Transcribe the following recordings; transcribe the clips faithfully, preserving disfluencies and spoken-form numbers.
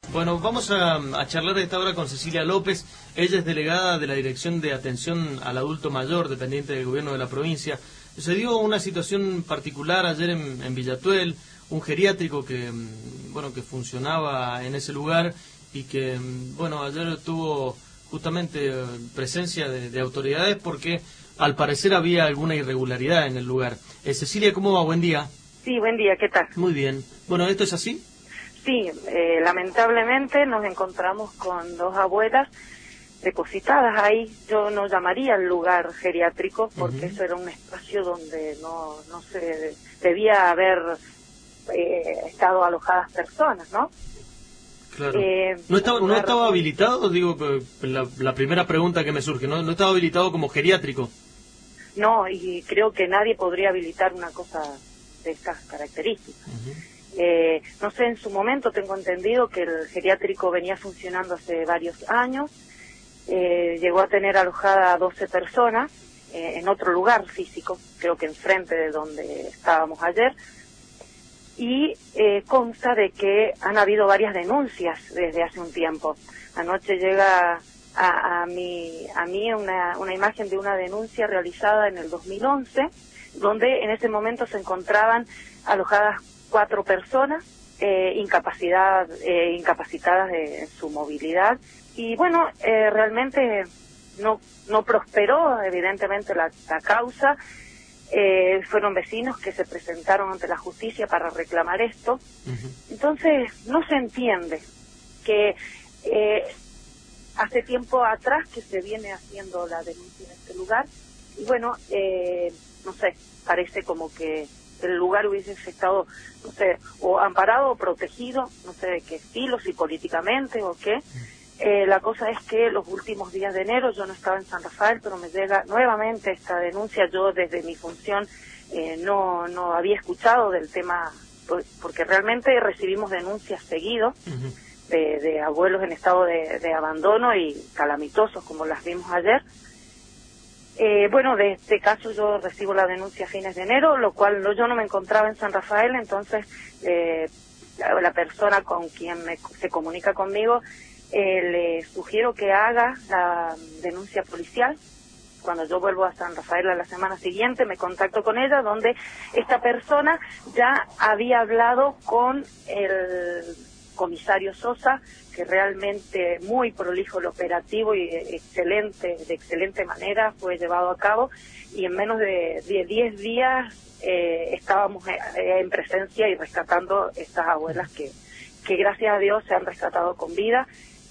Bueno, vamos a, a charlar a esta hora con Cecilia López. Ella es delegada de la Dirección de Atención al Adulto Mayor, dependiente del gobierno de la provincia. Se dio una situación particular ayer en, en Villatuel, un geriátrico que, bueno, que funcionaba en ese lugar y que, bueno, ayer tuvo justamente presencia de, de autoridades porque al parecer había alguna irregularidad en el lugar. Eh, Cecilia, ¿cómo va? Buen día. Sí, buen día, ¿qué tal? Muy bien. Bueno, ¿esto es así? Sí, eh, lamentablemente nos encontramos con dos abuelas depositadas ahí. Yo no llamaría el lugar geriátrico porque uh-huh. eso era un espacio donde no, no se debía haber eh, estado alojadas personas, ¿no? Claro. Eh, ¿No estaba, no estaba habilitado? Digo, la, la primera pregunta que me surge, ¿no? ¿No estaba habilitado como geriátrico? No, y creo que nadie podría habilitar una cosa de estas características. Uh-huh. Eh, no sé, en su momento tengo entendido que el geriátrico venía funcionando hace varios años, eh, llegó a tener alojada a doce personas eh, en otro lugar físico, creo que enfrente de donde estábamos ayer, y eh, consta de que han habido varias denuncias desde hace un tiempo. Anoche llega a, a, mi, a mí una, una imagen de una denuncia realizada en el dos mil once, donde en ese momento se encontraban alojadas cuatro personas eh, incapacidad, eh, incapacitadas de, en su movilidad. Y bueno, eh, realmente no, no prosperó evidentemente la, la causa. Eh, fueron vecinos que se presentaron ante la justicia para reclamar esto. Uh-huh. Entonces no se entiende que eh, hace tiempo atrás que se viene haciendo la denuncia en este lugar y bueno, eh, no sé, parece como que el lugar hubiese estado, no sé, o amparado o protegido, no sé de qué estilo, si políticamente o qué. Eh, la cosa es que los últimos días de enero yo no estaba en San Rafael, pero me llega nuevamente esta denuncia. Yo desde mi función eh, no no había escuchado del tema, porque realmente recibimos denuncias seguido uh-huh. de, de abuelos en estado de, de abandono y calamitosos, como las vimos ayer. Eh, bueno, de este caso yo recibo la denuncia a fines de enero, lo cual no, yo no me encontraba en San Rafael, entonces eh, la, la persona con quien me, se comunica conmigo eh, le sugiero que haga la denuncia policial. Cuando yo vuelvo a San Rafael a la semana siguiente me contacto con ella, donde esta persona ya había hablado con el comisario Sosa, que realmente muy prolijo el operativo y excelente, de excelente manera fue llevado a cabo, y en menos de diez días eh, estábamos en presencia y rescatando estas abuelas que, que gracias a Dios se han rescatado con vida,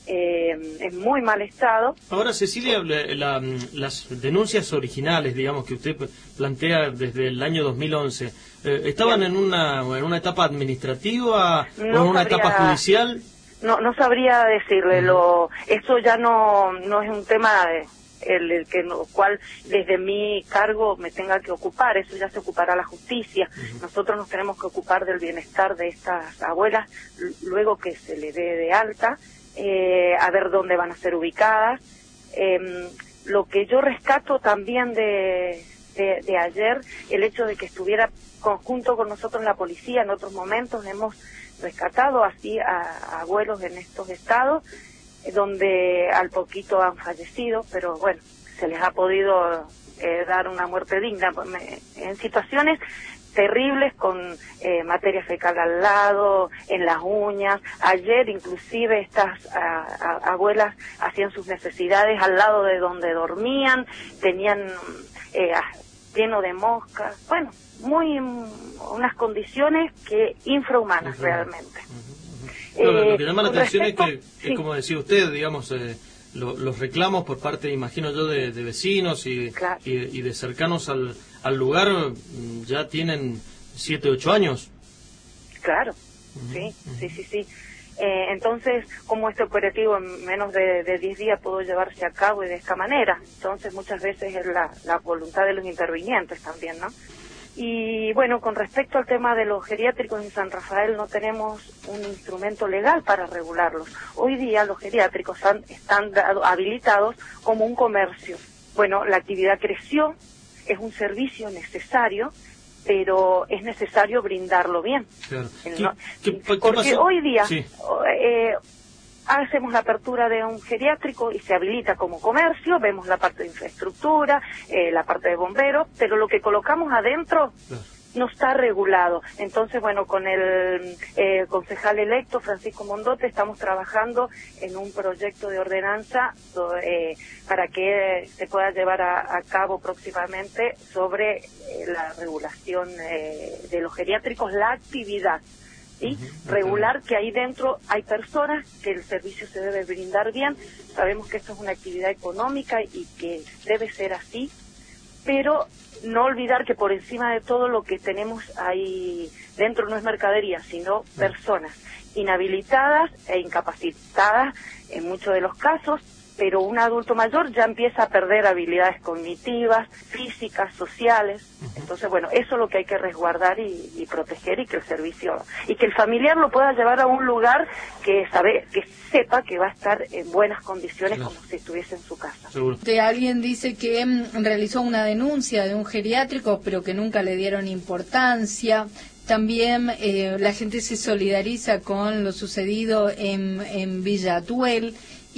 eh, en muy mal estado. Ahora, Cecilia, la, la, las denuncias originales, digamos, que usted plantea desde el año dos mil once, eh, ¿estaban en una, en una etapa administrativa no o en una sabría... etapa judicial? No, no sabría decirle, uh-huh. lo, eso ya no, no es un tema de, el, el que no, cual desde mi cargo me tenga que ocupar, eso ya se ocupará la justicia. Uh-huh. Nosotros nos tenemos que ocupar del bienestar de estas abuelas, luego que se le dé de alta, eh, a ver dónde van a ser ubicadas. Eh, lo que yo rescato también de, de, de ayer, el hecho de que estuviera conjunto con nosotros la policía en otros momentos, hemos rescatado así a, a abuelos en estos estados, eh, donde al poquito han fallecido, pero bueno, se les ha podido eh, dar una muerte digna, me, en situaciones terribles con eh, materia fecal al lado, en las uñas. Ayer inclusive estas a, a, abuelas hacían sus necesidades al lado de donde dormían, tenían eh, lleno de moscas, bueno, muy unas condiciones que infrahumanas uh-huh. realmente. Uh-huh. Uh-huh. No, eh, lo que llama la atención respecto, es que, sí. es como decía usted, digamos, eh, lo, los reclamos por parte, imagino yo, de, de vecinos y, claro. y, y de cercanos al, al lugar ya tienen siete, ocho años. Claro, uh-huh. sí, uh-huh. sí, sí, sí. Eh, entonces, como este operativo en menos de, de diez días pudo llevarse a cabo y de esta manera, entonces muchas veces es la, la voluntad de los intervinientes también, ¿no? Y bueno, con respecto al tema de los geriátricos en San Rafael, no tenemos un instrumento legal para regularlos. Hoy día los geriátricos han, están dado, habilitados como un comercio. Bueno, la actividad creció, es un servicio necesario, pero es necesario brindarlo bien. Claro. ¿Qué, no, ¿qué, qué porque pasó? hoy día, sí. eh, hacemos la apertura de un geriátrico y se habilita como comercio, vemos la parte de infraestructura, eh, la parte de bomberos, pero lo que colocamos adentro no está regulado. Entonces, bueno, con el eh, concejal electo, Francisco Mondote, estamos trabajando en un proyecto de ordenanza eh, para que se pueda llevar a, a cabo próximamente sobre eh, la regulación eh, de los geriátricos, la actividad, ¿sí? Uh-huh. Regular que ahí dentro hay personas, que el servicio se debe brindar bien, sabemos que esto es una actividad económica y que debe ser así, pero no olvidar que por encima de todo lo que tenemos ahí dentro no es mercadería, sino personas inhabilitadas e incapacitadas en muchos de los casos, pero un adulto mayor ya empieza a perder habilidades cognitivas, físicas, sociales. Entonces, bueno, eso es lo que hay que resguardar y, y proteger, y que el servicio, y que el familiar lo pueda llevar a un lugar que sabe, que sepa que va a estar en buenas condiciones, claro, como si estuviese en su casa. Seguro. Alguien dice que mm, realizó una denuncia de un geriátrico, pero que nunca le dieron importancia. También eh, la gente se solidariza con lo sucedido en, en Villa Atuel.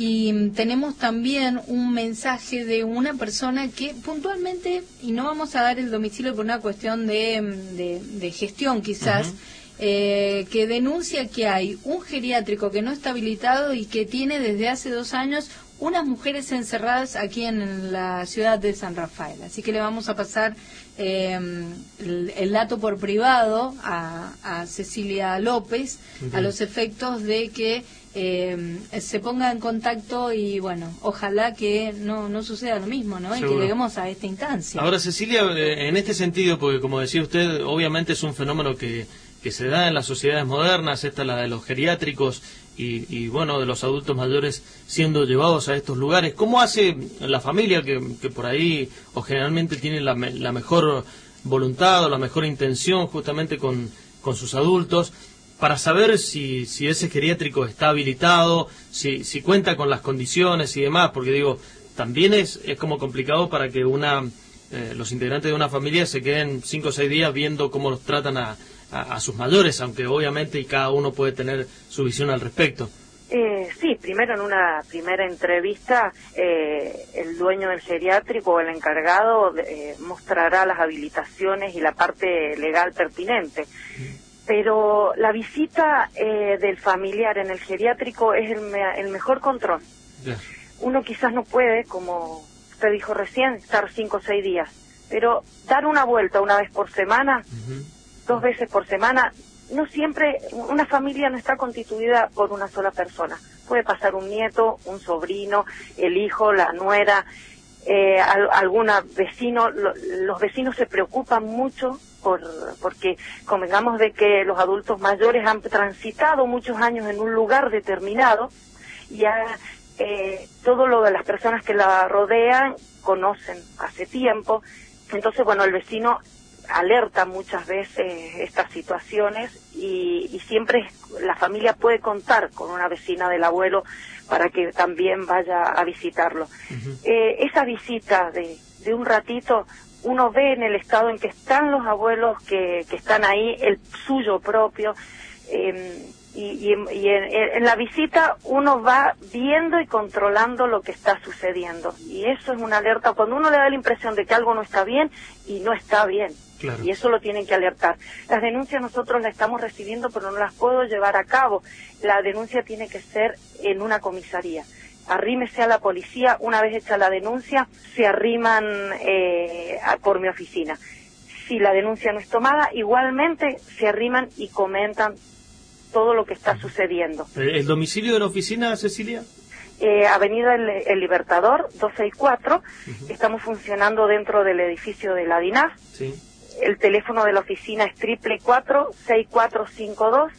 Y tenemos también un mensaje de una persona que puntualmente, y no vamos a dar el domicilio por una cuestión de, de, de gestión quizás, uh-huh. eh, que denuncia que hay un geriátrico que no está habilitado y que tiene desde hace dos años unas mujeres encerradas aquí en la ciudad de San Rafael. Así que le vamos a pasar eh, el, el dato por privado a, a Cecilia López, uh-huh. a los efectos de que Eh, se ponga en contacto y bueno, ojalá que no no suceda lo mismo, ¿no? Seguro. Y que lleguemos a esta instancia. Ahora, Cecilia, eh, en este sentido, porque como decía usted, obviamente es un fenómeno que, que se da en las sociedades modernas, esta la de los geriátricos y, y bueno, de los adultos mayores siendo llevados a estos lugares. ¿Cómo hace la familia que, que por ahí o generalmente tiene la, la mejor voluntad o la mejor intención justamente con, con sus adultos, para saber si, si ese geriátrico está habilitado, si, si cuenta con las condiciones y demás? Porque digo, también es, es como complicado para que una eh, los integrantes de una familia se queden cinco o seis días viendo cómo los tratan a, a, a sus mayores, aunque obviamente y cada uno puede tener su visión al respecto. Eh, sí, primero en una primera entrevista eh, el dueño del geriátrico o el encargado eh, mostrará las habilitaciones y la parte legal pertinente. Pero la visita eh, del familiar en el geriátrico es el, me el mejor control. Yeah. Uno quizás no puede, como usted dijo recién, estar cinco o seis días, pero dar una vuelta una vez por semana, uh-huh. dos veces por semana, no siempre, una familia no está constituida por una sola persona. Puede pasar un nieto, un sobrino, el hijo, la nuera, eh, al, alguna vecino. Lo, los vecinos se preocupan mucho por porque convengamos de que los adultos mayores han transitado muchos años en un lugar determinado y ya eh, todo lo de las personas que la rodean conocen hace tiempo. Entonces, bueno, el vecino alerta muchas veces estas situaciones y, y siempre la familia puede contar con una vecina del abuelo para que también vaya a visitarlo. Uh-huh. Eh, esa visita de, de un ratito, uno ve en el estado en que están los abuelos que, que están ahí, el suyo propio, eh, y, y, y en, en la visita uno va viendo y controlando lo que está sucediendo. Y eso es una alerta cuando uno le da la impresión de que algo no está bien y no está bien. Claro. Y eso lo tienen que alertar. Las denuncias nosotros las estamos recibiendo, pero no las puedo llevar a cabo. La denuncia tiene que ser en una comisaría. Arrímese a la policía, una vez hecha la denuncia, se arriman eh, a, por mi oficina. Si la denuncia no es tomada, igualmente se arriman y comentan todo lo que está sucediendo. ¿El domicilio de la oficina, Cecilia? Eh, Avenida El, El Libertador, doscientos sesenta y cuatro, uh-huh. Estamos funcionando dentro del edificio de la DINAF. Sí. El teléfono de la oficina es triple cuatro seis cuatro cinco dos.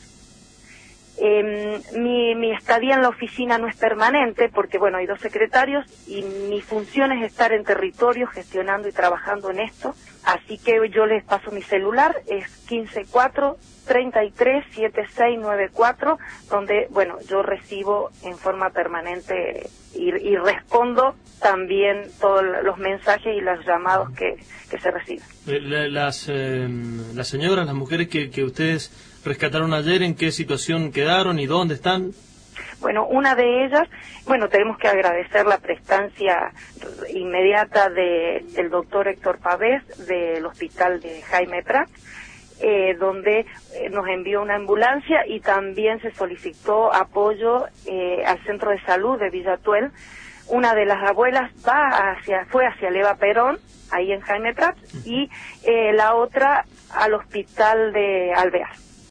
Eh, mi, mi estadía en la oficina no es permanente porque, bueno, hay dos secretarios y mi función es estar en territorio gestionando y trabajando en esto. Así que yo les paso mi celular, es quince cuatro treinta y tres setenta y seis noventa y cuatro, donde, bueno, yo recibo en forma permanente y, y respondo también todos los mensajes y los llamados que, que se reciben. Las, eh, las señoras, las mujeres que, que ustedes rescataron ayer, ¿en qué situación quedaron y dónde están? Bueno, una de ellas, bueno, tenemos que agradecer la prestancia inmediata de, del doctor Héctor Pavés del hospital de Jaime Prat, eh, donde nos envió una ambulancia y también se solicitó apoyo eh, al centro de salud de Villatuel. Una de las abuelas va hacia, fue hacia Leva Perón, ahí en Jaime Prat, y eh, la otra al hospital de Alvear.